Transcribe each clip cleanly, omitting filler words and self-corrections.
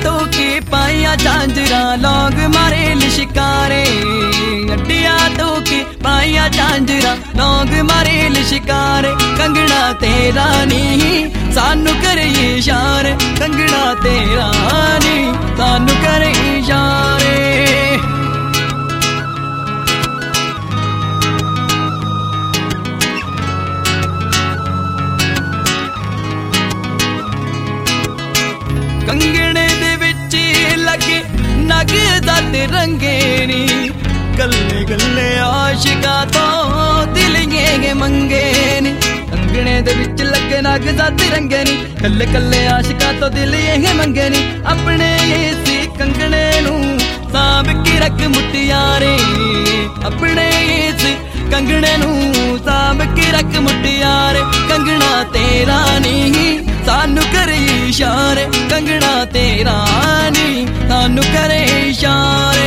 तो के पाइया झांझरा लौंग मारे लिशिकारे अड्डिया तो के पाइया झांझरा लौंग मारे लिशिकारे कंगना तेरा नी सानू करे इशारे कंगना तेरा नी सानू करे इशारे कंगने दे विच लगे नगदा ते रंगे नी गल्ले गल्ले आशिका तो दिल ये मंगे नी कंगने दे विच लगे नगदा ते रंगे नी गल्ले गल्ले आशिका तो दिल ये मंगे नी अपने इसी कंगने नू सांभ के रख मुटियारे अपने इस कंगने नू सांभ के रख मुटियारे कंगना तेरा नी सानू करे इशारे कंगना तेरा नी सानू करे इशारे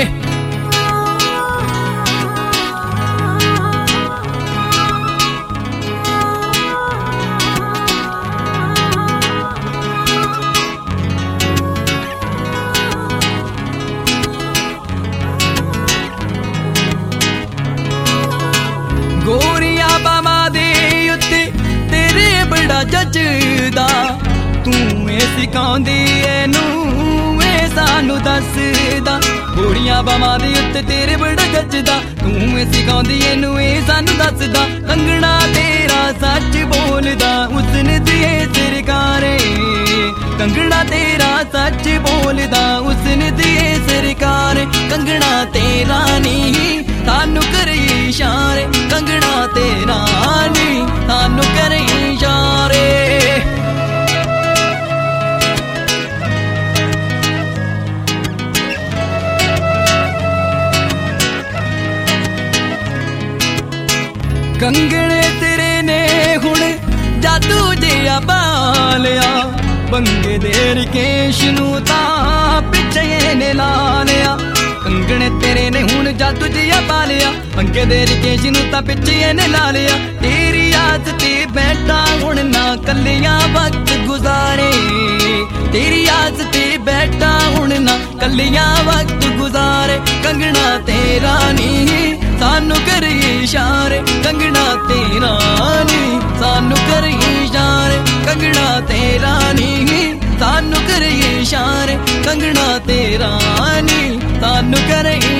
गोरिया बामा दे उत्ते तेरे बड़ा जजदा तू सिखाउंदी एनू ए सानू दसदा गोरिया बामा दे उत्ते तेरे बड़ा जजदा तू सिखाउंदी एनू ए सानू दसदा कंगना तेरा सच बोलदा उसने दिए सरकारे कंगना तेरा सच बोलदा उसने दिए सरकारे कंगना तेरा नी सानू करे इशारे कंगना तेरा नी सानू करे इशारे कंगने तेरे ने हुण जादू जिया बालिया बंगे देर केश नू तां पिछे ने ला लिया कंगने तेरे ने हुण जादू जिया बालिया बंगे देर केश नू तां पिछे ने ला लिया तेरी याद ते बैठा हुण ना कलियां वक्त गुजारे तेरी याद ते बैठा हुण ना कलियां वक्त गुजारे कंगना तेरा नी सानू करे इशारे कंगना तेरा नी सानू करे इशारे कंगना तेरा नी सानू करे इशारे कंगना तेरा नी सानू करे